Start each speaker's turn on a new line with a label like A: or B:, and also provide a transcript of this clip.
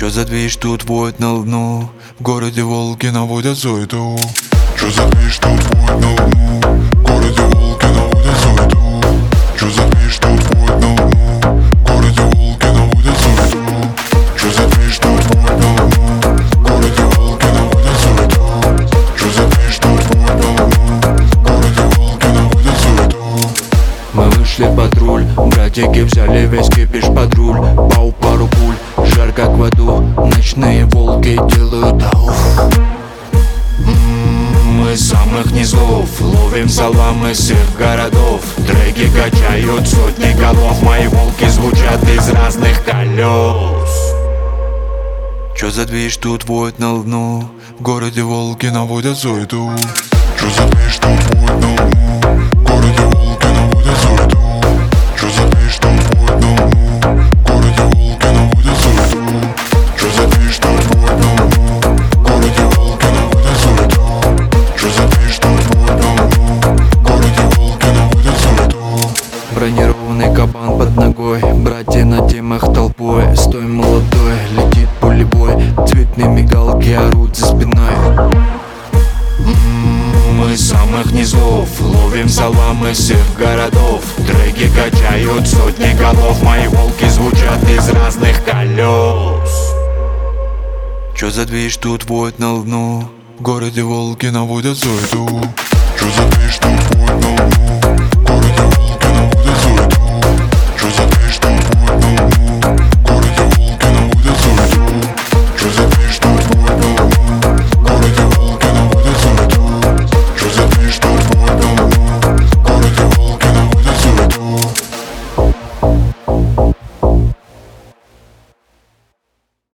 A: Чё за движ тут воет на луну? В городе волки наводят суету.
B: Чё за движ тут воет на луну? В городе волки наводят суету. Чё за движ тут воет на луну? В городе волки наводят суету. Чё за движ тут воет на луну? В городе волки наводят суету. Чё за движ тут воет на луну? В городе волки наводят суету.
A: Мы вышли в патруль, братики взяли весь кипиш под руль. Пау, пару пуль, жар как в аду. Ночные волки делают ауф. Мы с самых низов ловим саламы с их городов. Треки качают сотни голов. Мои волки звучат из разных колес. Чё за движ тут воет на луну? В городе волки наводят суету.
B: Чё за движ тут воет на луну? В городе волки наводят суету. Чё за движ тут воет на луну? В городе волки наводят суету. Чё за движ тут воет на луну? В городе волки наводят суету. Чё за движ тут воет на луну? В городе волки наводят суету.
A: Бронированный кабан под ногой, братья на темах толпой. Стой, молодой, летит пулебой. Цветные мигалки орут за спиной. Мы с самых низов ловим саламы с их городов. Треки качают сотни голов. Мои волки звучат из разных колес. Чё за движ тут воет на луну? В городе волки наводят суету.
B: Чё за движ тут воет на луну?